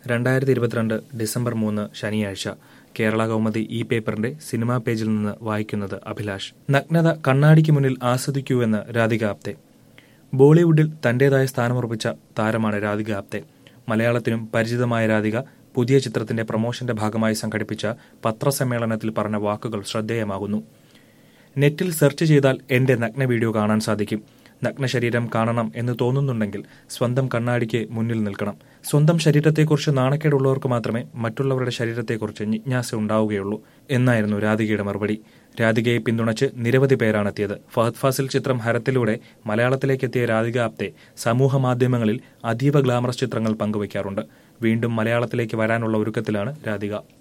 2022 December 3 ശനിയാഴ്ച കേരള കൗമുദി ഈ പേപ്പറിന്റെ സിനിമാ പേജിൽ നിന്ന് വായിക്കുന്നത് അഭിലാഷ്. നഗ്നത കണ്ണാടിക്ക് മുന്നിൽ ആസ്വദിക്കൂവെന്ന് രാധിക ആപ്തെ. ബോളിവുഡിൽ തന്റേതായ സ്ഥാനമുറപ്പിച്ച താരമാണ് രാധിക ആപ്തെ. മലയാളത്തിനും പരിചിതമായ രാധിക പുതിയ ചിത്രത്തിന്റെ പ്രമോഷന്റെ ഭാഗമായി സംഘടിപ്പിച്ച പത്രസമ്മേളനത്തിൽ പറഞ്ഞ വാക്കുകൾ ശ്രദ്ധേയമാകുന്നു. നെറ്റിൽ സെർച്ച് ചെയ്താൽ എന്റെ നഗ്ന വീഡിയോ കാണാൻ സാധിക്കും. നഗ്നശരീരം കാണണം എന്ന് തോന്നുന്നുണ്ടെങ്കിൽ സ്വന്തം കണ്ണാടിക്ക് മുന്നിൽ നിൽക്കണം. സ്വന്തം ശരീരത്തെക്കുറിച്ച് നാണക്കേടുള്ളവർക്ക് മാത്രമേ മറ്റുള്ളവരുടെ ശരീരത്തെക്കുറിച്ച് ജിജ്ഞാസ ഉണ്ടാവുകയുള്ളൂ എന്നായിരുന്നു രാധികയുടെ മറുപടി. രാധികയെ പിന്തുണച്ച് നിരവധി പേരാണെത്തിയത്. ഫഹദ് ഫാസിൽ ചിത്രം ഹരത്തിലൂടെ മലയാളത്തിലേക്കെത്തിയ രാധിക ആപ്തെ സമൂഹ മാധ്യമങ്ങളിൽ അതീവ ഗ്ലാമറസ് ചിത്രങ്ങൾ പങ്കുവയ്ക്കാറുണ്ട്. വീണ്ടും മലയാളത്തിലേക്ക് വരാനുള്ള ഒരുക്കത്തിലാണ് രാധിക.